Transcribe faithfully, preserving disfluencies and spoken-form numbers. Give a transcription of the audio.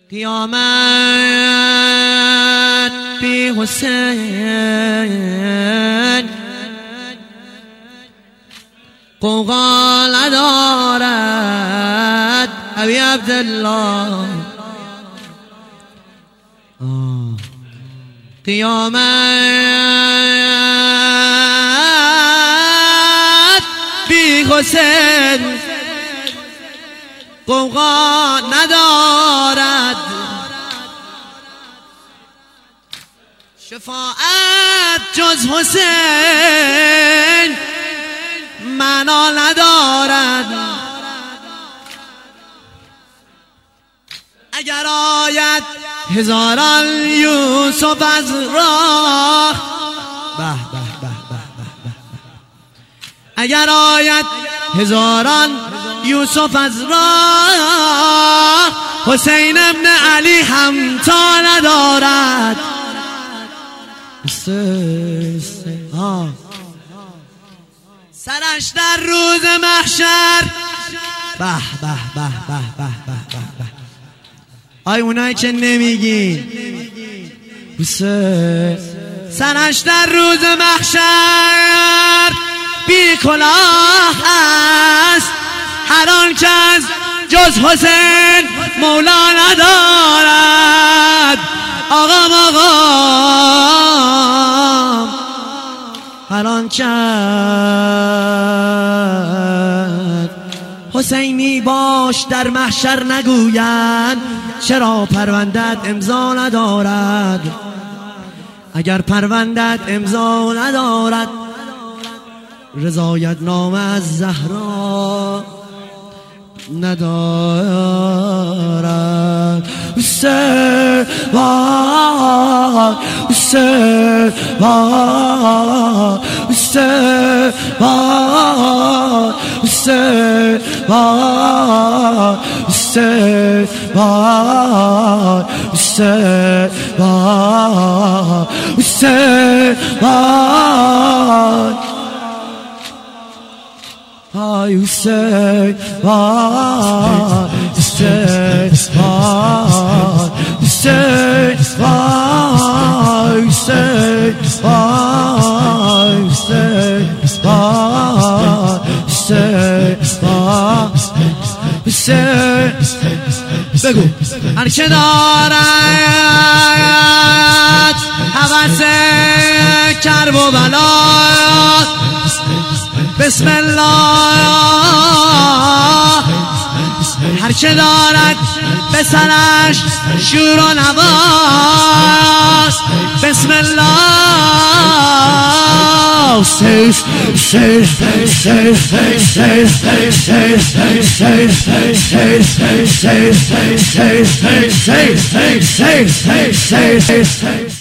قیامت بی حسین قوقا ندارد ابی عبدالله. قیامت بی حسین قوقا ندارد، شفاعت جز حسین معنا ندارد. اگر آید هزاران یوسف از راه، به به به به به، اگر آید هزاران یوسف از راه، حسین ابن علی هم تا ندارد. سرش در روز محشر، به به به به به به به، آی اونایی که نمیگین، سرش در روز محشر بی کلاه است، هر آن کس جز حسین مولا ندارد. آقام آقام هر آن کس حسینی باش در محشر نگویند چرا پروندت امضا ندارد. اگر پروندت امضا ندارد رضایت نامه از زهرا ندارد. حسین وای حسین وای حسین وای حسین وای حسین وای حسین وای حسین وای آی حسین وای حسین وای حسین وای حسین وای حسین وای حسین وای حسین. بگو هر که دارد هوس کرب و بلا، بسم الله. هر که دارد به سرش شور و نواز، بسم الله. سیف سیف سیف سیف سیف سیف سیف سیف سیف سیف